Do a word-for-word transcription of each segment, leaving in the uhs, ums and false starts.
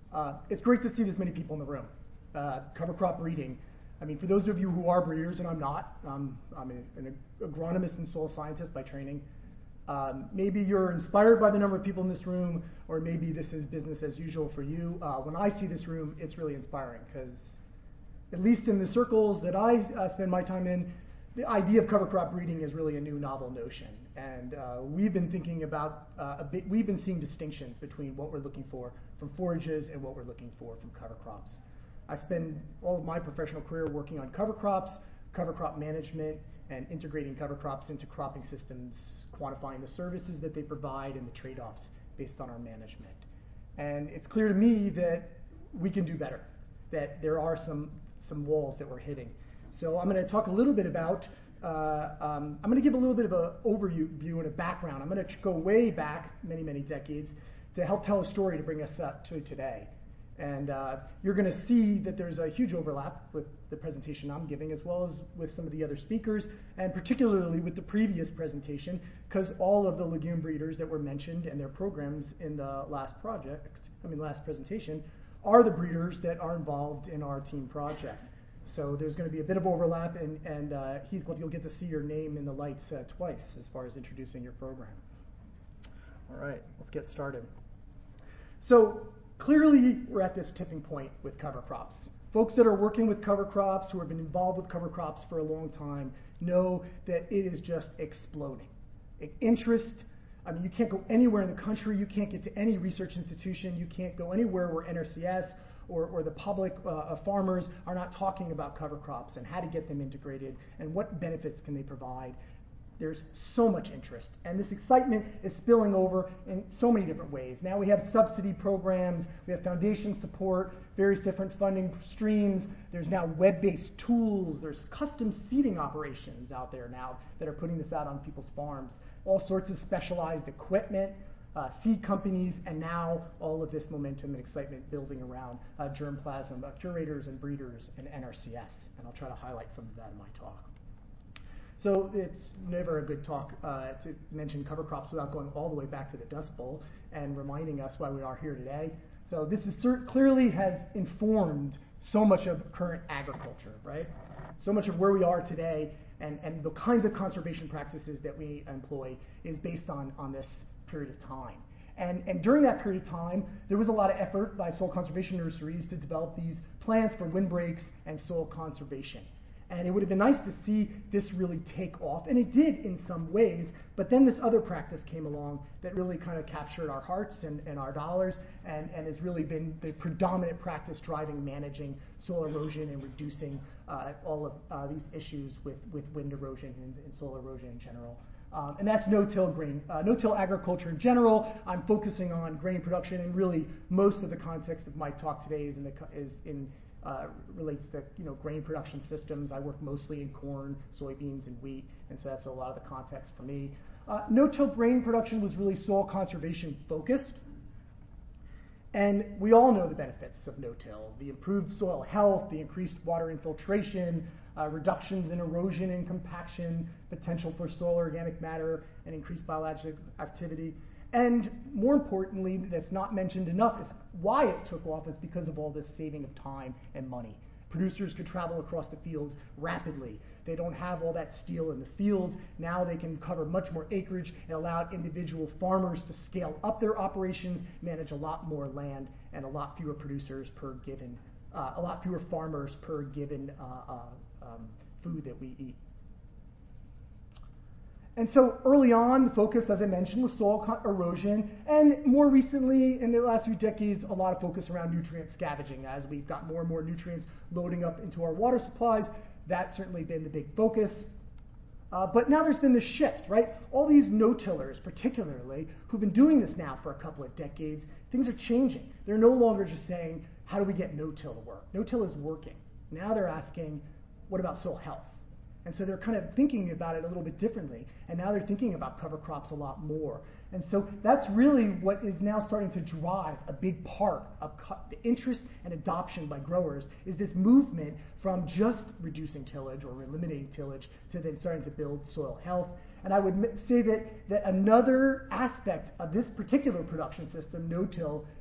Uh, it's great to see this many people in the room. Uh, cover crop breeding. I mean, for those of you who are breeders, and I'm not, um, I'm a, an agronomist and soil scientist by training. Um, maybe you're inspired by the number of people in this room, or maybe this is business as usual for you. Uh, when I see this room, it's really inspiring because, at least in the circles that I uh, spend my time in, the idea of cover crop breeding is really a new novel notion. And uh, we've been thinking about, uh, a bit, we've been seeing distinctions between what we're looking for from forages and what we're looking for from cover crops. I spend all of my professional career working on cover crops, cover crop management, and integrating cover crops into cropping systems, quantifying the services that they provide and the trade-offs based on our management. And it's clear to me that we can do better, that there are some, some walls that we're hitting. So I'm going to talk a little bit about, uh, um, I'm going to give a little bit of an overview and a background. I'm going to go way back many, many decades to help tell a story to bring us up to today. And uh, you're going to see that there's a huge overlap with the presentation I'm giving, as well as with some of the other speakers, and particularly with the previous presentation, because all of the legume breeders that were mentioned and their programs in the last project, I mean last presentation, are the breeders that are involved in our team project. So there's going to be a bit of overlap, and, and uh, Heathcliff, you'll get to see your name in the lights uh, twice as far as introducing your program. All right, let's get started. So clearly, we're at this tipping point with cover crops. Folks that are working with cover crops, who have been involved with cover crops for a long time, know that it is just exploding. Interest, I mean, you can't go anywhere in the country, you can't get to any research institution, you can't go anywhere where N R C S or, or the public uh, farmers are not talking about cover crops and how to get them integrated and what benefits can they provide. There's so much interest, and this excitement is spilling over in so many different ways. Now we have subsidy programs, we have foundation support, various different funding streams. There's now web-based tools, there's custom seeding operations out there now that are putting this out on people's farms. All sorts of specialized equipment, uh, seed companies, and now all of this momentum and excitement building around uh, germplasm uh, curators and breeders and N R C S, and I'll try to highlight some of that in my talk. So it's never a good talk uh, to mention cover crops without going all the way back to the Dust Bowl and reminding us why we are here today. So this is cert- clearly has informed so much of current agriculture, right? So much of where we are today and, and the kinds of conservation practices that we employ is based on, on this period of time. And, and during that period of time, there was a lot of effort by soil conservation nurseries to develop these plans for windbreaks and soil conservation. And it would have been nice to see this really take off, and it did in some ways, but then this other practice came along that really kind of captured our hearts and, and our dollars, and, and has really been the predominant practice driving managing soil erosion and reducing uh, all of uh, these issues with, with wind erosion and, and soil erosion in general. Um, and that's no-till grain, uh, no-till agriculture in general. I'm focusing on grain production, and really most of the context of my talk today is in, the, is in Uh, relates to you know grain production systems. I work mostly in corn, soybeans, and wheat, and so that's a lot of the context for me. Uh, no-till grain production was really soil conservation focused, and we all know the benefits of no-till: the improved soil health, the increased water infiltration, uh, reductions in erosion and compaction, potential for soil organic matter, and increased biological activity. And more importantly, that's not mentioned enough, is why it took off is because of all this saving of time and money. Producers could travel across the fields rapidly. They don't have all that steel in the field. Now they can cover much more acreage and allow individual farmers to scale up their operations, manage a lot more land, and a lot fewer producers per given, uh, a lot fewer farmers per given uh, uh, um, food that we eat. And so early on, the focus, as I mentioned, was soil erosion, and more recently, in the last few decades, a lot of focus around nutrient scavenging. As we've got more and more nutrients loading up into our water supplies, that's certainly been the big focus. Uh, but now there's been this shift, right? All these no-tillers, particularly, who've been doing this now for a couple of decades, things are changing. They're no longer just saying, how do we get no-till to work? No-till is working. Now they're asking, what about soil health? And so they're kind of thinking about it a little bit differently. And now they're thinking about cover crops a lot more. And so that's really what is now starting to drive a big part of co- the interest and adoption by growers, is this movement from just reducing tillage or eliminating tillage to then starting to build soil health. And I would m- say that, that another aspect of this particular production system, no-till,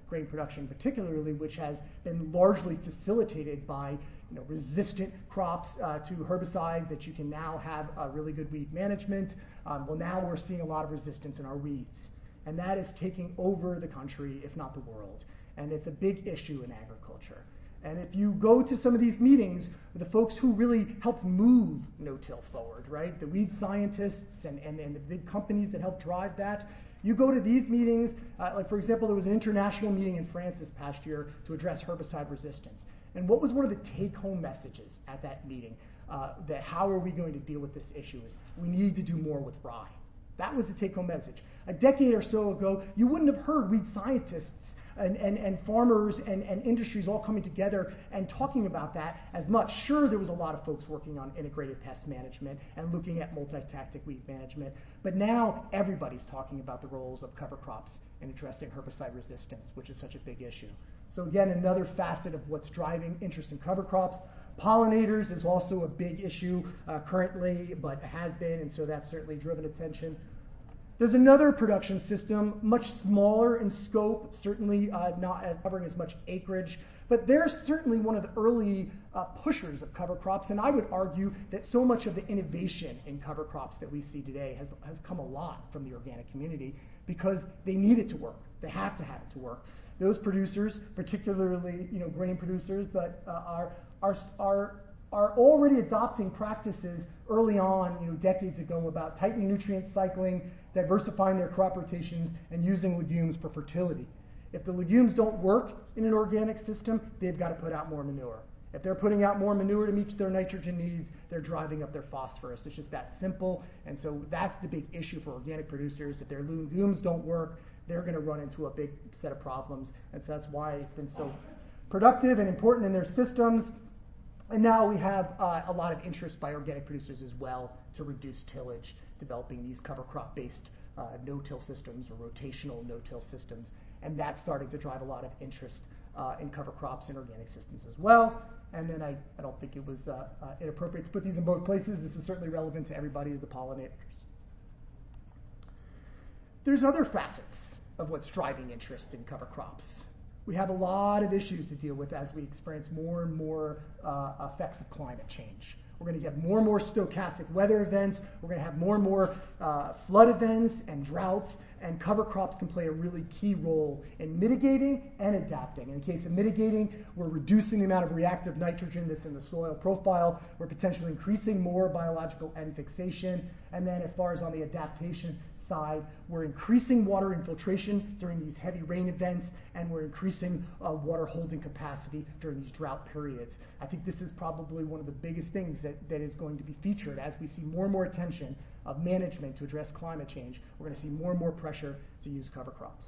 grain production particularly, which has been largely facilitated by you know, resistant crops uh, to herbicides that you can now have uh, really good weed management. Um, well, now we're seeing a lot of resistance in our weeds. And that is taking over the country, if not the world. And it's a big issue in agriculture. And if you go to some of these meetings, the folks who really helped move no-till forward, right, the weed scientists and, and, and the big companies that help drive that, you go to these meetings, uh, like for example, there was an international meeting in France this past year to address herbicide resistance. And what was one of the take-home messages at that meeting? Uh, that how are we going to deal with this issue is we need to do more with rye. That was the take-home message. A decade or so ago, you wouldn't have heard weed scientists and, and, and farmers and, and industries all coming together and talking about that as much. Sure, there was a lot of folks working on integrated pest management and looking at multi-tactic weed management, but now everybody's talking about the roles of cover crops in addressing herbicide resistance, which is such a big issue. So again, another facet of what's driving interest in cover crops. Pollinators is also a big issue uh, currently, but has been, and so that's certainly driven attention. There's another production system, much smaller in scope, certainly uh, not covering as much acreage, but they're certainly one of the early uh, pushers of cover crops, and I would argue that so much of the innovation in cover crops that we see today has, has come a lot from the organic community because they need it to work. They have to have it to work. Those producers, particularly you know, grain producers, but uh, are, are, are are already adopting practices early on, you know, decades ago, about tightening nutrient cycling, diversifying their crop rotations, and using legumes for fertility. If the legumes don't work in an organic system, they've got to put out more manure. If they're putting out more manure to meet their nitrogen needs, they're driving up their phosphorus. It's just that simple, and so that's the big issue for organic producers. If their legumes don't work, they're going to run into a big set of problems, and so that's why it's been so productive and important in their systems. And now we have uh, a lot of interest by organic producers as well to reduce tillage, developing these cover crop-based uh, no-till systems or rotational no-till systems. And that's starting to drive a lot of interest uh, in cover crops and organic systems as well. And then I, I don't think it was uh, uh, inappropriate to put these in both places. This is certainly relevant to everybody as the pollinators. There's other facets of what's driving interest in cover crops. We have a lot of issues to deal with as we experience more and more uh, effects of climate change. We're going to get more and more stochastic weather events. We're going to have more and more uh, flood events and droughts, and cover crops can play a really key role in mitigating and adapting. In the case of mitigating, we're reducing the amount of reactive nitrogen that's in the soil profile. We're potentially increasing more biological N fixation. And then as far as on the adaptation side, we're increasing water infiltration during these heavy rain events, and we're increasing uh, water holding capacity during these drought periods. I think this is probably one of the biggest things that, that is going to be featured as we see more and more attention of management to address climate change. We're going to see more and more pressure to use cover crops.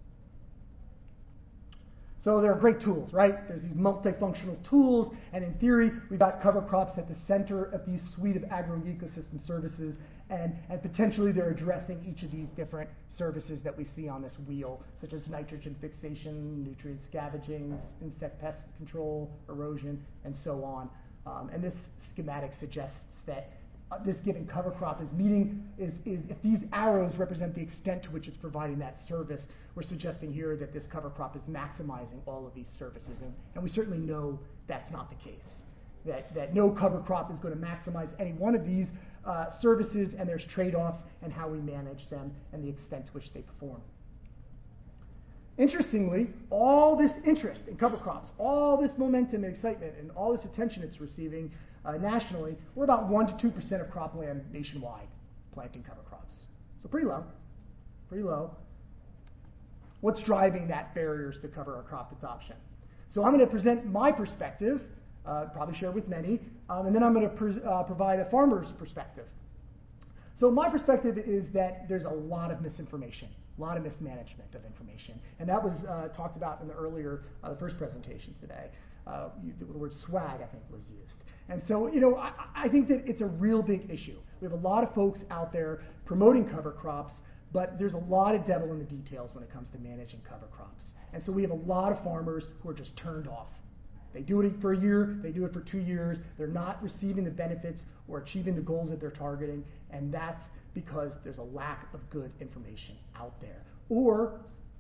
So there are great tools, right? There's these multifunctional tools, and in theory, we've got cover crops at the center of these suite of agro-ecosystem services, and, and potentially they're addressing each of these different services that we see on this wheel, such as nitrogen fixation, nutrient scavenging, insect pest control, erosion, and so on. Um, and this schematic suggests that Uh, this given cover crop is meeting, is, is if these arrows represent the extent to which it's providing that service, we're suggesting here that this cover crop is maximizing all of these services. And, and we certainly know that's not the case. That, that no cover crop is going to maximize any one of these uh, services, and there's trade-offs in how we manage them and the extent to which they perform. Interestingly, all this interest in cover crops, all this momentum and excitement, and all this attention it's receiving uh, nationally, we're about one to two percent of cropland nationwide planting cover crops. So pretty low, pretty low. What's driving that barriers to cover crop adoption? So I'm going to present my perspective, uh, probably share with many, um, and then I'm going to pre- uh, provide a farmer's perspective. So my perspective is that there's a lot of misinformation, a lot of mismanagement of information, and that was uh, talked about in the earlier, uh, the first presentations today. Uh, you, the word swag, I think, was used. And so, you know, I, I think that it's a real big issue. We have a lot of folks out there promoting cover crops, but there's a lot of devil in the details when it comes to managing cover crops. And so we have a lot of farmers who are just turned off. They do it for a year, they do it for two years, they're not receiving the benefits or achieving the goals that they're targeting, and that's because there's a lack of good information out there. Or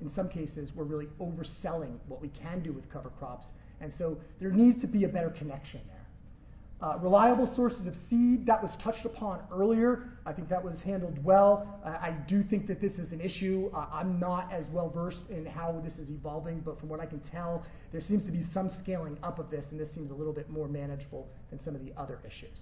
in some cases, we're really overselling what we can do with cover crops. And so there needs to be a better connection there. Uh, reliable sources of seed, that was touched upon earlier. I think that was handled well. Uh, I do think that this is an issue. Uh, I'm not as well versed in how this is evolving, but from what I can tell, there seems to be some scaling up of this, and this seems a little bit more manageable than some of the other issues.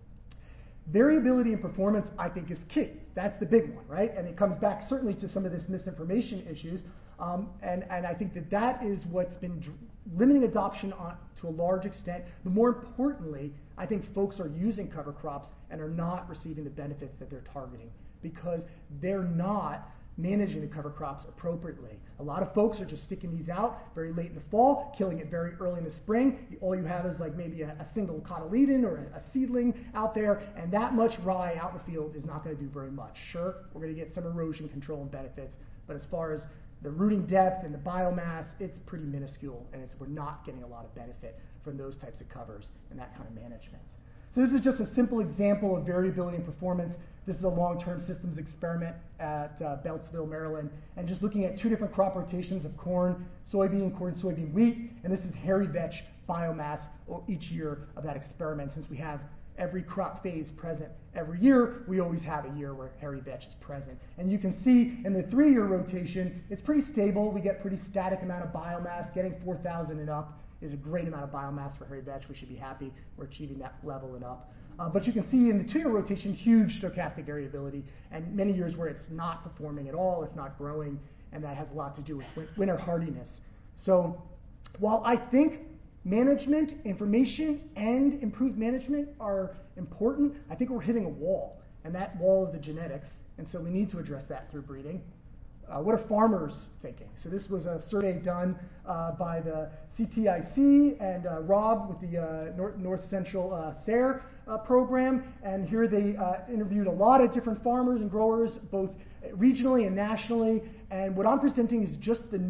Variability in performance, I think, is key. That's the big one, right? And it comes back certainly to some of this misinformation issues. Um, and, and I think that that is what's been dr- limiting adoption on, to a large extent. But more importantly, I think folks are using cover crops and are not receiving the benefits that they're targeting because they're not managing the cover crops appropriately. A lot of folks are just sticking these out very late in the fall, killing it very early in the spring. All you have is like maybe a, a single cotyledon or a, a seedling out there, and that much rye out in the field is not going to do very much. Sure, we're going to get some erosion control and benefits, but as far as the rooting depth and the biomass, it's pretty minuscule, and it's, we're not getting a lot of benefit from those types of covers and that kind of management. So this is just a simple example of variability in performance. This is a long-term systems experiment at uh, Beltsville, Maryland, and just looking at two different crop rotations of corn, soybean, corn, soybean, wheat, and this is hairy vetch biomass each year of that experiment. Since we have every crop phase present every year, we always have a year where hairy vetch is present. And you can see in the three-year rotation, it's pretty stable. We get pretty static amount of biomass. Getting four thousand and up is a great amount of biomass for hairy vetch. We should be happy we're achieving that level and up. Uh, but you can see in the two-year rotation, huge stochastic variability, and many years where it's not performing at all, it's not growing, and that has a lot to do with win- winter hardiness. So while I think management, information, and improved management are important, I think we're hitting a wall, and that wall is the genetics, and so we need to address that through breeding. Uh, what are farmers thinking? So this was a survey done uh, by the C T I C and uh, Rob with the uh, North, North Central uh, S A R E uh, program, and here they uh, interviewed a lot of different farmers and growers, both regionally and nationally, and what I'm presenting is just the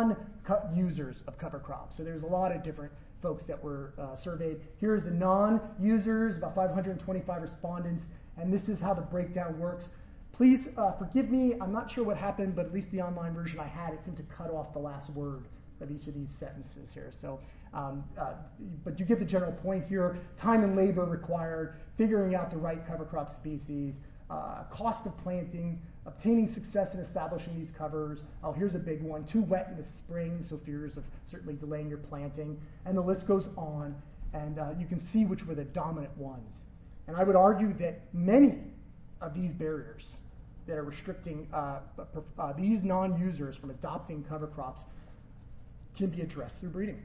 non-users of cover crops. So there's a lot of different folks that were uh, surveyed. Here's the non-users, about five hundred twenty-five respondents, and this is how the breakdown works. Please uh, forgive me, I'm not sure what happened, but at least the online version I had, it seemed to cut off the last word of each of these sentences here. So, um, uh, but you get the general point here. Time and labor required, figuring out the right cover crop species, uh, cost of planting, obtaining success in establishing these covers. Oh, here's a big one, too wet in the spring, so fears of certainly delaying your planting. And the list goes on, and uh, you can see which were the dominant ones. And I would argue that many of these barriers that are restricting uh, uh, these non-users from adopting cover crops can be addressed through breeding.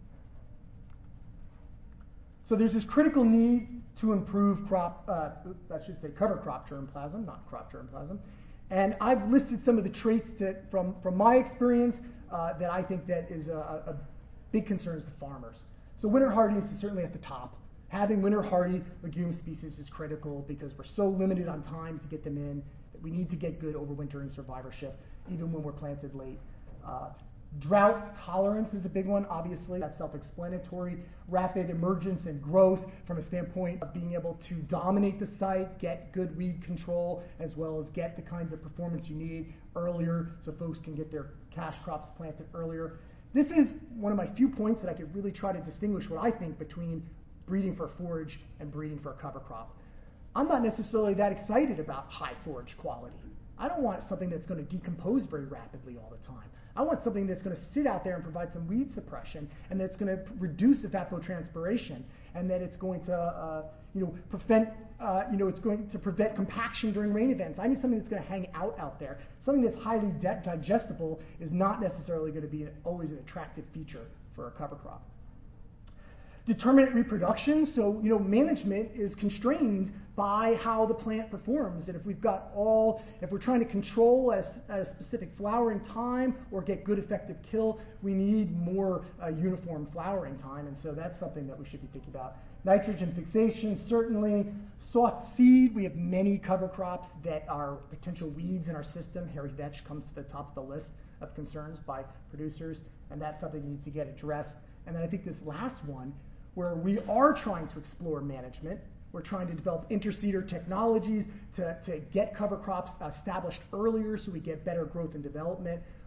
So there's this critical need to improve crop, uh, I should say cover crop germplasm, not crop germplasm. And I've listed some of the traits that, from, from my experience, uh, that I think that is a, a big concern to farmers. So winter hardiness is certainly at the top. Having winter hardy legume species is critical because we're so limited on time to get them in that we need to get good overwintering survivorship, even when we're planted late. Uh, Drought tolerance is a big one, obviously. That's self-explanatory. Rapid emergence and growth from a standpoint of being able to dominate the site, get good weed control, as well as get the kinds of performance you need earlier so folks can get their cash crops planted earlier. This is one of my few points that I could really try to distinguish what I think between breeding for forage and breeding for a cover crop. I'm not necessarily that excited about high forage quality. I don't want something that's going to decompose very rapidly all the time. I want something that's going to sit out there and provide some weed suppression, and that's going to reduce evapotranspiration, and that it's going to, uh, you know, prevent, uh, you know, it's going to prevent compaction during rain events. I need something that's going to hang out out there. Something that's highly di- digestible is not necessarily going to be always an attractive feature for a cover crop. Determinate reproduction, so you know management is constrained by how the plant performs. And if we've got all, if we're trying to control a, a specific flowering time or get good effective kill, we need more uh, uniform flowering time. And so that's something that we should be thinking about. Nitrogen fixation, certainly. Soft seed, we have many cover crops that are potential weeds in our system. Hairy vetch comes to the top of the list of concerns by producers, and that's something that needs to get addressed. And then I think this last one, where we are trying to explore management. We're trying to develop interseeder technologies to, to get cover crops established earlier so we get better growth and development.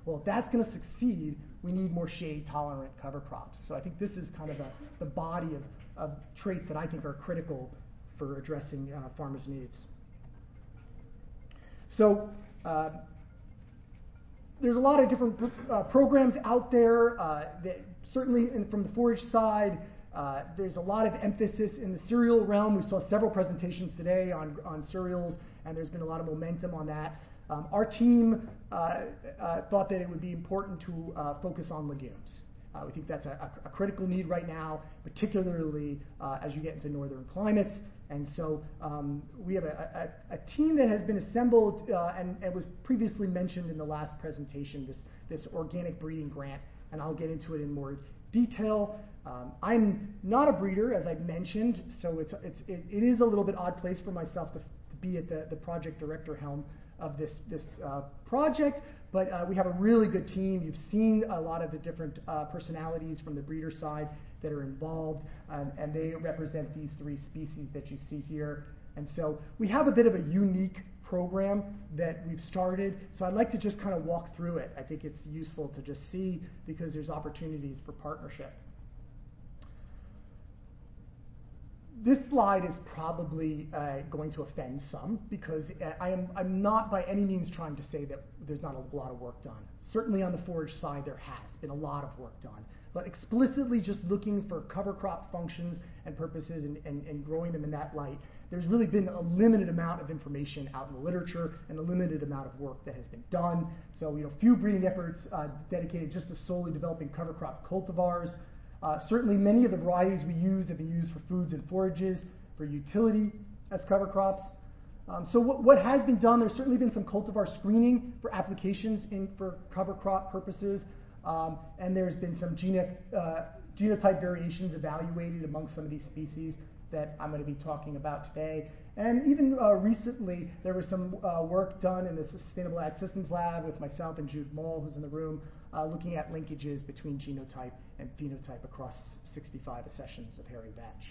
Well, if that's going to succeed, we need more shade-tolerant cover crops. So I think this is kind of a, the body of, of traits that I think are critical for addressing uh, farmers' needs. So uh, there's a lot of different uh, programs out there. Uh, that certainly in, from the forage side, uh, there's a lot of emphasis in the cereal realm. We saw several presentations today on, on cereals, and there's been a lot of momentum on that. Um, our team uh, uh, thought that it would be important to uh, focus on legumes. Uh, we think that's a, a, a critical need right now, particularly uh, as you get into northern climates. And so um, we have a, a, a team that has been assembled uh, and, and was previously mentioned in the last presentation, this, this organic breeding grant, and I'll get into it in more detail. Um, I'm not a breeder, as I've mentioned, so it's, it's, it, it is a little bit odd place for myself to, to be at the, the project director helm of this, this uh, project, but uh, we have a really good team. You've seen a lot of the different uh, personalities from the breeder side that are involved, um, and they represent these three species that you see here. And so we have a bit of a unique program that we've started, so I'd like to just kind of walk through it. I think it's useful to just see because there's opportunities for partnership. This slide is probably uh, going to offend some because I am, I'm not by any means trying to say that there's not a lot of work done. Certainly on the forage side there has been a lot of work done, but explicitly just looking for cover crop functions and purposes and, and, and growing them in that light, there's really been a limited amount of information out in the literature and a limited amount of work that has been done. So, you know, few breeding efforts uh, dedicated just to solely developing cover crop cultivars. Uh, certainly many of the varieties we use have been used for foods and forages, for utility as cover crops. Um, so what, what has been done, there's certainly been some cultivar screening for applications in, for cover crop purposes, um, and there's been some geno, uh, genotype variations evaluated among some of these species that I'm going to be talking about today. And even uh, recently, there was some uh, work done in the Sustainable Ag Systems Lab with myself and Jude Moll, who's in the room, uh, looking at linkages between genotype and phenotype across sixty-five accessions of hairy vetch.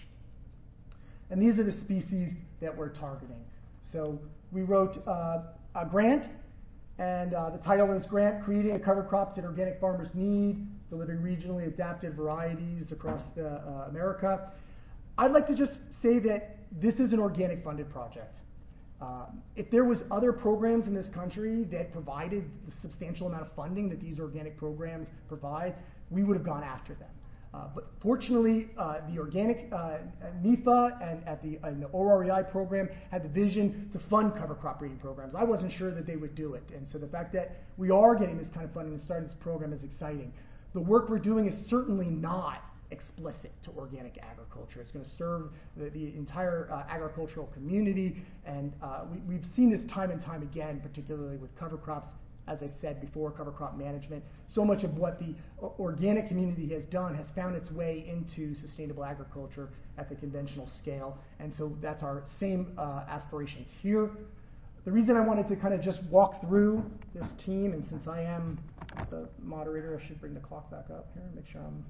And these are the species that we're targeting. So we wrote uh, a grant, and uh, the title of this grant, Creating a Cover Crops That Organic Farmers Need, Delivering Regionally Adapted Varieties Across the, uh, America. I'd like to just say that this is an organic funded project. Um, if there was other programs in this country that provided the substantial amount of funding that these organic programs provide, we would have gone after them. Uh, but fortunately, uh, the organic uh, NIFA and at the, and the O R E I program had the vision to fund cover crop breeding programs. I wasn't sure that they would do it, and so the fact that we are getting this kind of funding and starting this program is exciting. The work we're doing is certainly not explicit to organic agriculture. It's going to serve the, the entire uh, agricultural community, and uh, we, we've seen this time and time again, particularly with cover crops, as I said before, cover crop management. So much of what the organic community has done has found its way into sustainable agriculture at the conventional scale, and so that's our same uh, aspirations here. The reason I wanted to kind of just walk through this team, and since I am the moderator, I should bring the clock back up here and make sure I'm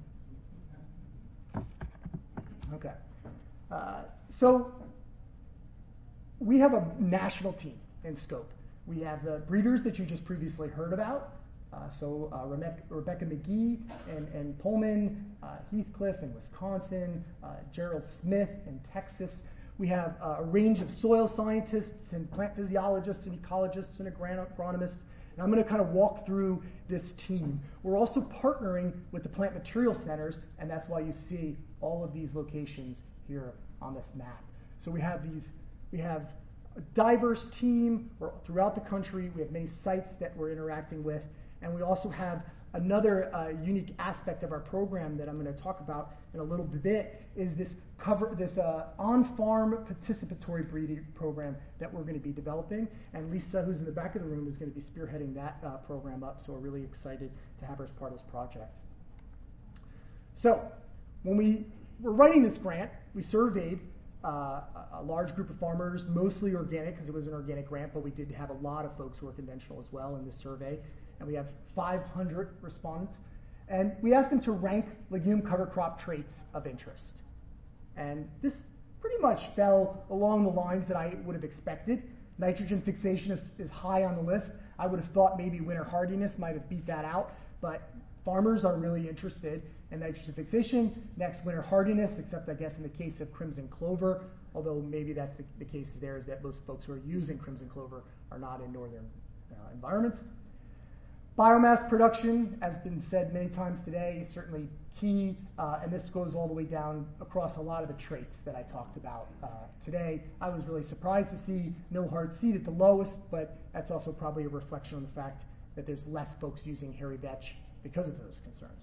Okay. Uh, so we have a national team in scope. We have the breeders that you just previously heard about. Uh, so uh, Rebecca, Rebecca McGee and, and Pullman, uh, Heathcliff in Wisconsin, uh, Gerald Smith in Texas. We have uh, a range of soil scientists and plant physiologists and ecologists and agronomists. And I'm going to kind of walk through this team. We're also partnering with the plant material centers, and that's why you see all of these locations here on this map. So we have these, we have a diverse team throughout the country. We have many sites that we're interacting with, and we also have another uh, unique aspect of our program that I'm going to talk about in a little bit is this cover this uh, on-farm participatory breeding program that we're going to be developing. And Lisa, who's in the back of the room, is going to be spearheading that uh, program up. So we're really excited to have her as part of this project. So when we were writing this grant, we surveyed uh, a large group of farmers, mostly organic because it was an organic grant, but we did have a lot of folks who are conventional as well in this survey. And we have five hundred respondents. And we asked them to rank legume cover crop traits of interest. And this pretty much fell along the lines that I would have expected. Nitrogen fixation is, is high on the list. I would have thought maybe winter hardiness might have beat that out, but farmers are really interested in nitrogen fixation. Next, winter hardiness, except I guess in the case of crimson clover, although maybe that's the, the case there is that most folks who are using crimson clover are not in northern uh, environments. Biomass production, as been said many times today, is certainly key, uh, and this goes all the way down across a lot of the traits that I talked about uh, today. I was really surprised to see no hard seed at the lowest, but that's also probably a reflection on the fact that there's less folks using hairy vetch because of those concerns.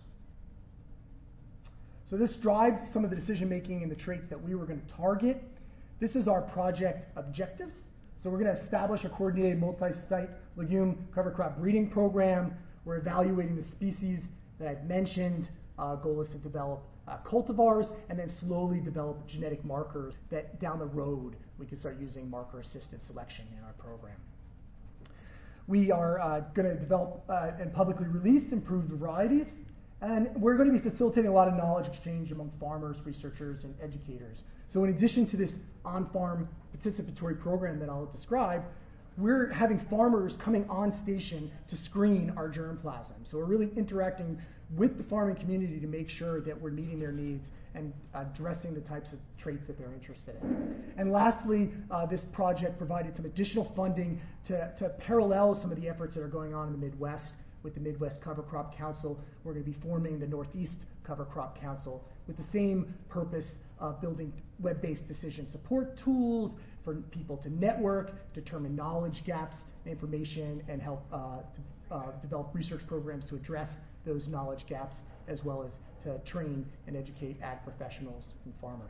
So this drives some of the decision making in the traits that we were going to target. This is our project objectives. So we're going to establish a coordinated multi-site legume cover crop breeding program. We're evaluating the species that I've mentioned. Uh, goal is to develop uh, cultivars and then slowly develop genetic markers that down the road we can start using marker-assisted selection in our program. We are uh, going to develop uh, and publicly release improved varieties, and we're going to be facilitating a lot of knowledge exchange among farmers, researchers, and educators. So in addition to this on-farm participatory program that I'll describe, we're having farmers coming on station to screen our germplasm. So we're really interacting with the farming community to make sure that we're meeting their needs and addressing the types of traits that they're interested in. And lastly, uh, this project provided some additional funding to, to parallel some of the efforts that are going on in the Midwest. With the Midwest Cover Crop Council, we're going to be forming the Northeast Cover Crop Council with the same purpose of building web-based decision support tools for people to network, determine knowledge gaps, information, and help uh, to, uh, develop research programs to address those knowledge gaps, as well as to train and educate ag professionals and farmers.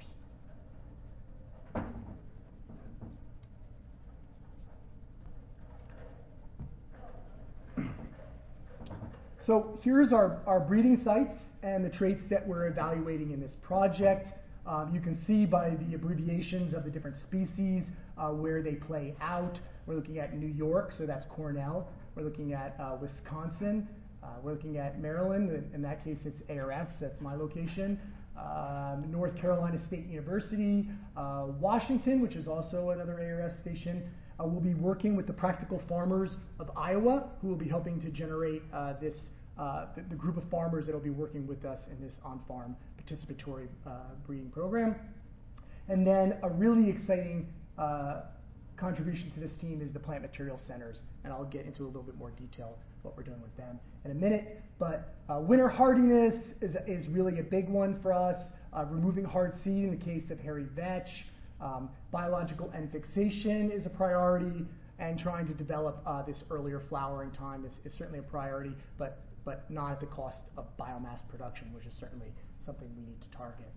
So here's our, our breeding sites and the traits that we're evaluating in this project. Um, you can see by the abbreviations of the different species uh, where they play out. We're looking at New York, so that's Cornell. We're looking at uh, Wisconsin. Uh, we're looking at Maryland. In that case, it's A R S. That's my location. Um, North Carolina State University. Uh, Washington, which is also another A R S station. Uh, we'll be working with the practical farmers of Iowa, who will be helping to generate uh, this Uh, the, the group of farmers that will be working with us in this on-farm participatory uh, breeding program. And then a really exciting uh, contribution to this team is the plant material centers, and I'll get into a little bit more detail what we're doing with them in a minute. But uh, winter hardiness is, is really a big one for us. Uh, removing hard seed in the case of hairy vetch. Um, biological end fixation is a priority, and trying to develop uh, this earlier flowering time is, is certainly a priority, but but not at the cost of biomass production, which is certainly something we need to target.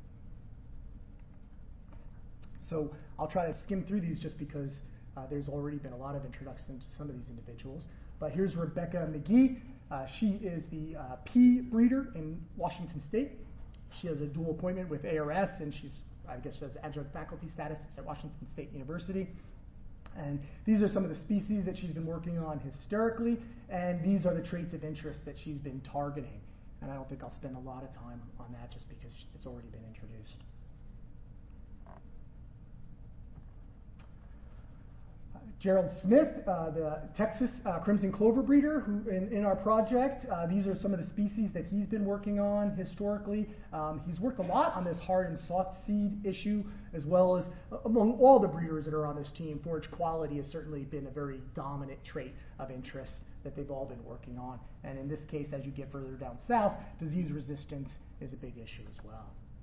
So I'll try to skim through these just because uh, there's already been a lot of introduction to some of these individuals. But here's Rebecca McGee. Uh, she is the uh, pea breeder in Washington State. She has a dual appointment with A R S, and she's, I guess, has adjunct faculty status at Washington State University. And these are some of the species that she's been working on historically, and these are the traits of interest that she's been targeting. And I don't think I'll spend a lot of time on that just because it's already been introduced. Uh, Gerald Smith, uh, the Texas uh, Crimson Clover breeder who in, in our project. Uh, these are some of the species that he's been working on historically. Um, he's worked a lot on this hard and soft seed issue, as well as uh, among all the breeders that are on this team, forage quality has certainly been a very dominant trait of interest that they've all been working on. And in this case, as you get further down south, disease resistance is a big issue as well.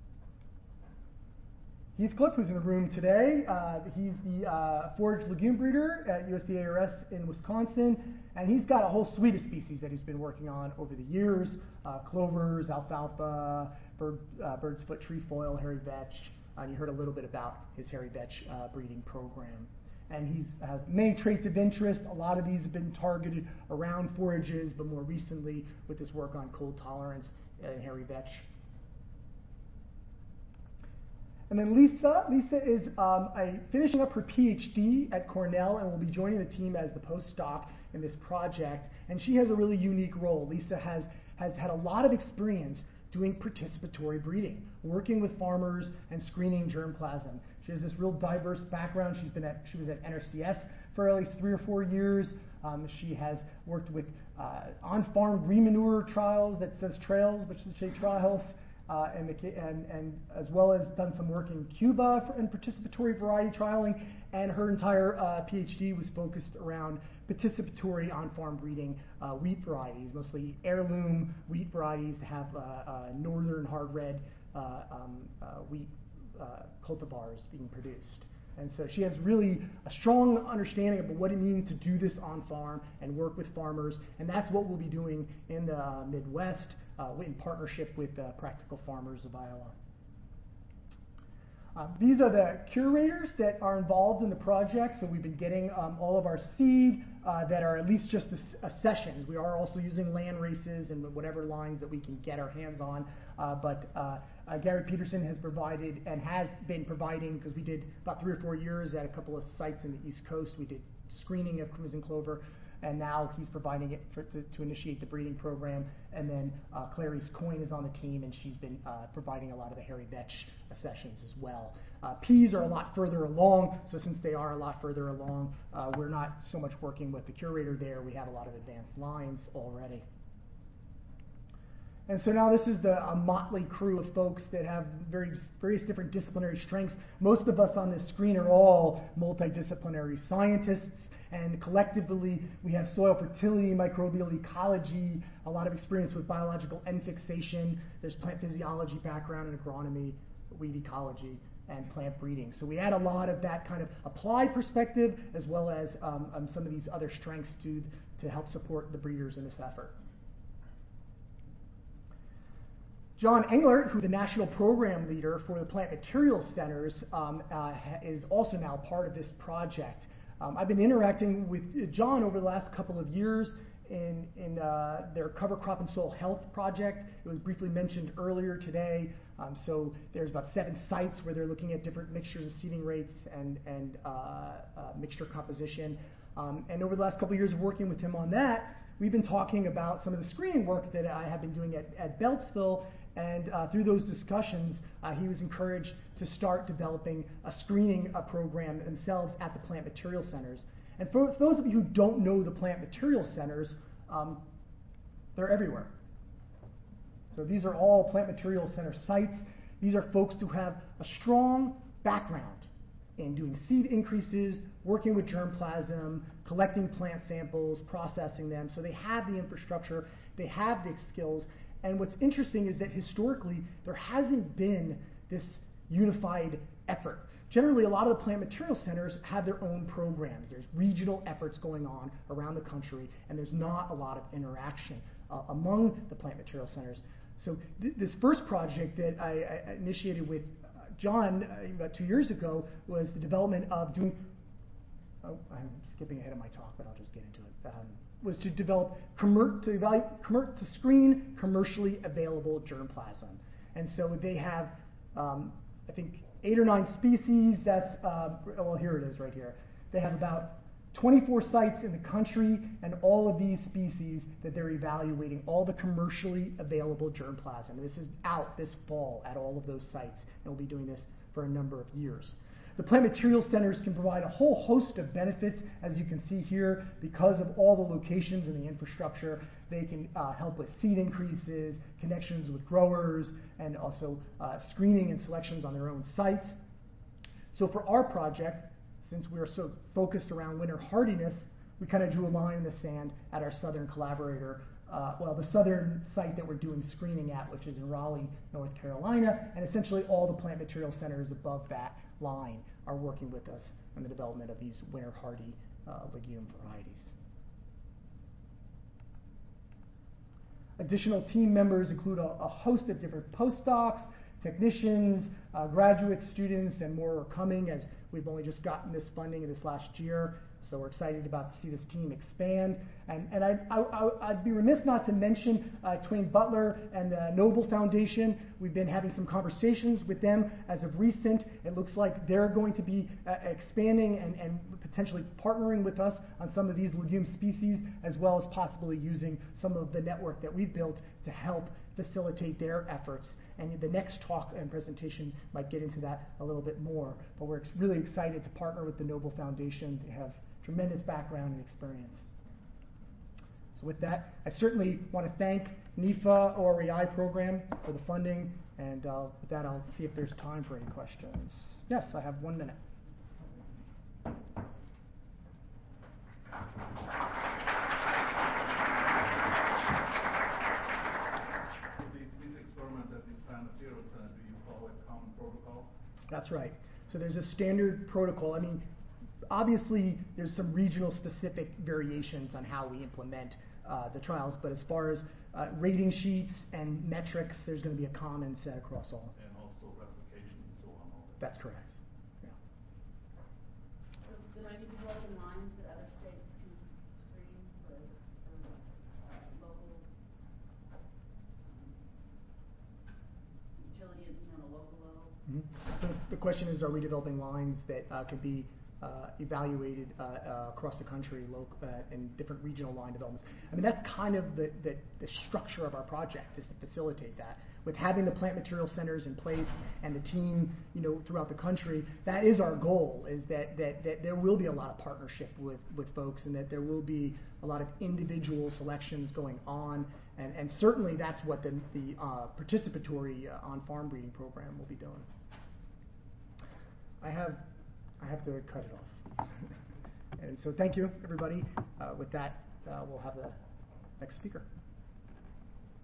Heathcliff, who's in the room today, uh, he's the uh, forage legume breeder at U S D A A R S in Wisconsin, and he's got a whole suite of species that he's been working on over the years, uh, clovers, alfalfa, bird, uh, bird's foot trefoil, hairy vetch, uh, and you heard a little bit about his hairy vetch uh, breeding program. And he has many traits of interest. A lot of these have been targeted around forages, but more recently with this work on cold tolerance and hairy vetch. And then Lisa, Lisa is um, a, finishing up her PhD at Cornell and will be joining the team as the postdoc in this project. And she has a really unique role. Lisa has, has had a lot of experience doing participatory breeding, working with farmers and screening germplasm. She has this real diverse background. She's been at, she was at N R C S for at least three or four years. Um, she has worked with uh, on-farm green manure trials, that says trails, but should say trials, uh, and, and, and as well as done some work in Cuba for, in participatory variety trialing, and her entire uh, PhD was focused around participatory on-farm breeding uh, wheat varieties, mostly heirloom wheat varieties that have uh, uh, northern hard red uh, um, uh, wheat uh, cultivars being produced. And so she has really a strong understanding of what it means to do this on farm and work with farmers, and that's what we'll be doing in the uh, Midwest uh, in partnership with uh, Practical Farmers of Iowa. Uh, these are the curators that are involved in the project. So we've been getting um, all of our seed uh, that are at least just a, a sessions. We are also using land races and whatever lines that we can get our hands on. Uh, but uh, uh, Gary Peterson has provided and has been providing, because we did about three or four years at a couple of sites in the East Coast. We did screening of crimson clover, and now he's providing it for, to, to initiate the breeding program. And then uh, Clarice Coyne is on the team, and she's been uh, providing a lot of the hairy vetch sessions as well. Uh, peas are a lot further along, so since they are a lot further along, uh, we're not so much working with the curator there. We have a lot of advanced lines already. And so now this is the a motley crew of folks that have very, various different disciplinary strengths. Most of us on this screen are all multidisciplinary scientists, and collectively we have soil fertility, microbial ecology, a lot of experience with biological end fixation. There's plant physiology background and agronomy, weed ecology, and plant breeding. So we add a lot of that kind of applied perspective as well as um, um, some of these other strengths to, to help support the breeders in this effort. John Englert, who's the national program leader for the Plant Materials Centers, um, uh, is also now part of this project. Um, I've been interacting with John over the last couple of years in, in uh, their cover crop and soil health project. It was briefly mentioned earlier today. Um, so there's about seven sites where they're looking at different mixtures of seeding rates and, and uh, uh, mixture composition. Um, and over the last couple of years of working with him on that, we've been talking about some of the screening work that I have been doing at, at Beltsville. And uh, through those discussions, uh, he was encouraged to start developing a screening uh, program themselves at the Plant Material Centers. And for those of you who don't know the Plant Material Centers, um, they're everywhere. So these are all Plant Material Center sites. These are folks who have a strong background in doing seed increases, working with germplasm, collecting plant samples, processing them. So they have the infrastructure, they have the skills. And what's interesting is that historically, there hasn't been this unified effort. Generally, a lot of the plant material centers have their own programs. There's regional efforts going on around the country, and there's not a lot of interaction uh, among the plant material centers. So th this first project that I, I initiated with uh, John uh, about two years ago was the development of doing, oh, I'm skipping ahead of my talk, but I'll just get into it. Um, was to develop, commer to, evaluate, commer to screen commercially available germplasm. And so they have, um, I think, eight or nine species. That's, uh, well, here it is right here. They have about twenty-four sites in the country, and all of these species that they're evaluating, all the commercially available germplasm. This is out this fall at all of those sites, and we'll be doing this for a number of years. The plant material centers can provide a whole host of benefits, as you can see here, because of all the locations and the infrastructure. They can uh, help with seed increases, connections with growers, and also uh, screening and selections on their own sites. So for our project, since we are so focused around winter hardiness, we kind of drew a line in the sand at our southern collaborator, uh, well, the southern site that we're doing screening at, which is in Raleigh, North Carolina, and essentially all the plant material centers above that line are working with us on the development of these winter hardy uh, legume varieties. Additional team members include a, a host of different postdocs, technicians, uh, graduate students, and more are coming as we've only just gotten this funding in this last year. So we're excited about to see this team expand. And, and I, I, I'd be remiss not to mention uh, Twain Butler and the Noble Foundation. We've been having some conversations with them as of recent. It looks like they're going to be uh, expanding and, and potentially partnering with us on some of these legume species, as well as possibly using some of the network that we've built to help facilitate their efforts. And the next talk and presentation might get into that a little bit more. But we're ex really excited to partner with the Noble Foundation. They have tremendous background and experience. So with that, I certainly want to thank N I F A O R E I program for the funding, and uh, with that, I'll see if there's time for any questions. Yes, I have one minute. These, these experiments at these Plant Material Center, do you follow a common protocol? That's right. So there's a standard protocol. I mean, obviously, there's some regional specific variations on how we implement uh, the trials, but as far as uh, rating sheets and metrics, there's going to be a common set across all. And also replication and so on. All that. That's correct. Yeah. So there might be developing lines that other states can screen for, for uh, local um, utility, you know, on a local level. Mm-hmm. So the question is, are we developing lines that uh, could be uh, evaluated uh, uh, across the country local, uh, in different regional line developments? I mean, that's kind of the, the, the structure of our project, is to facilitate that. With having the plant material centers in place and the team, you know, throughout the country, that is our goal, is that, that, that there will be a lot of partnership with, with folks, and that there will be a lot of individual selections going on. And, and certainly that's what the, the uh, participatory uh, on-farm breeding program will be doing. I have, I have to cut it off. And so thank you, everybody. Uh, with that, uh, we'll have the next speaker.